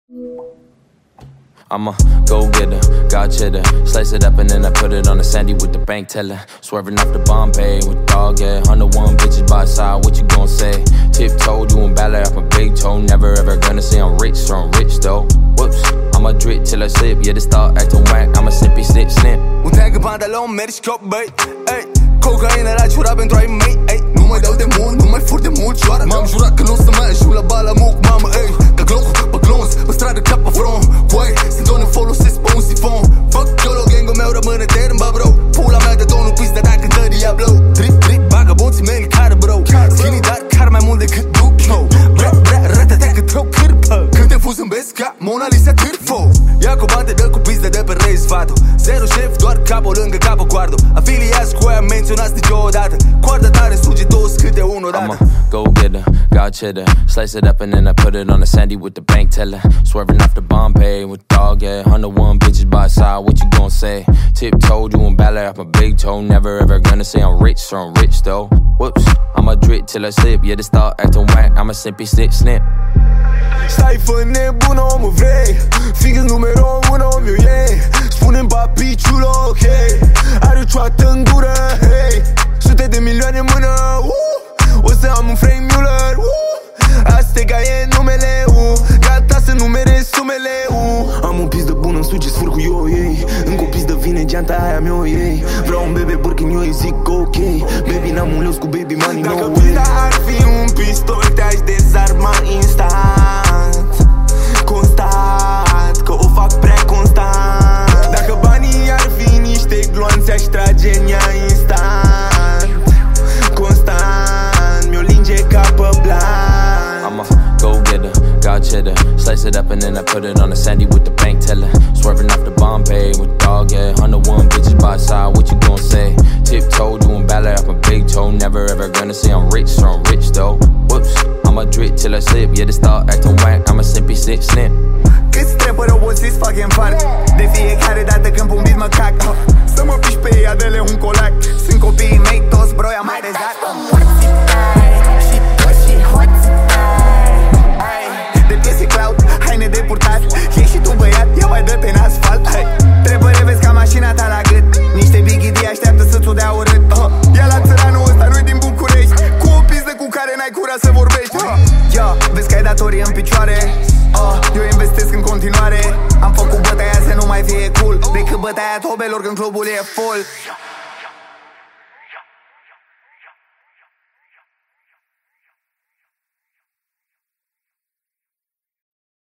I'm a go-getter, got cheddar. Slice it up and then I put it on the sandy with the bank teller. Swerving off the Bombay with dog, yeah. 101 bitches by side, what you gon' say? Tiptoe, doing ballet off my big toe. Never ever gonna say I'm rich, so I'm rich though. Whoops, I'ma drip till I slip. Yeah, they start acting whack, I'ma snippy, snip, snip. Un tag în pantalon, mergi cop, băi, ey. Cocaină la ciura pentru ai mei, ey. Nu mai dau de mult, nu mai fur de mult, cioară. M-am jurat că nu o să mai ajung la bala muc, mamă, ey. Ca Glock, pe glonț, pe stradă, cap pe front. Boy, sunt doar folosesc pe un sifon. Fuck YOLO, gang-ul meu rămâne term, ba bro. Pula mea de domnul pista dacă dă Diablo. Trip, trip, vagabonții mei care, bro. Skinny, dar car mai mult decât duc, no. Bra, bra, ratatea cât rău cârpă. Când te fuz zâmbesc ca Mona Lisa Târfo. Ia cu bate, dă cu pizde de pe rei sfatul. Zero șef, doar capul lângă capul guardo. Afiliați cu aia menționați niciodată. Coarda tare suge toți câte unul dată. I'm a go-getter, got cheddar. Slice it up and then I put it on the sandy with the bank teller. Swerving off the Bombay with dog, yeah. 101 bitches by side, what you gon' say? Tiptoe, doing ballet off my big toe. Never ever gonna say I'm rich, so I'm rich though. Whoops, I'ma drip till I slip. Yeah, they start acting whack, I'ma snippy, snip, snip. Stai fă nebună, omul vrei. Fix numero 1, mi-o iei. Spune-mi papiciul, ok. Are o cioată în gură, hey. Sute de milioane în mână, o să am un Frank Muller, Azteca e numele, gata să numerez sumele, Am un pizdă bun, îmi suge sfâr cu eu, ei. Încă o pizdă vine, geanta aia mi-o iei. Vreau un bebe Birkin, eu îi zic ok. Baby, n-am un leus cu baby money, no way. Dacă pizda ar fi un pistol, te-aș dezarma instant. Constat, că o fac prea constant. Dacă banii ar fi niște gloanțe, aș trage în ea instant. Constant, mi-o linge ca pe blanc. I'm a go-getter, got cheddar. Slice it up and then I put it on the sandy with the bank teller. Swerving off the Bombay with dog, yeah. 101 bitches by side, what you gon' say? Tiptoe, doing ballet off my big toe. Never ever gonna say I'm rich, so I'm rich though. Whoops, I'ma drip till I slip. Yeah, they start acting whack, I'ma snippy, snip, snip. Câți trepări obosiți fac infart. De fiecare dată când pun beat mă cac. Să mă piși pe ea, dă-le un colac. Sunt copiii mei, toți bro, i-am mai rezat. De piese cloud, haine de purtat. Ești și tu băiat, ia mai dă-te în asfalt. Trepări vezi ca mașina ta la gât. Niște bigidii așteaptă să-ți o dea urât. Ia la țăranul ăsta, nu-i din București. Cu o pizdă cu care n-ai cura să vorbești. Vezi că ai datorii în picioare. Eu investesc în continuare. Am făcut bătaia să nu mai fie cool decât bătaia tobelor când clubul e full.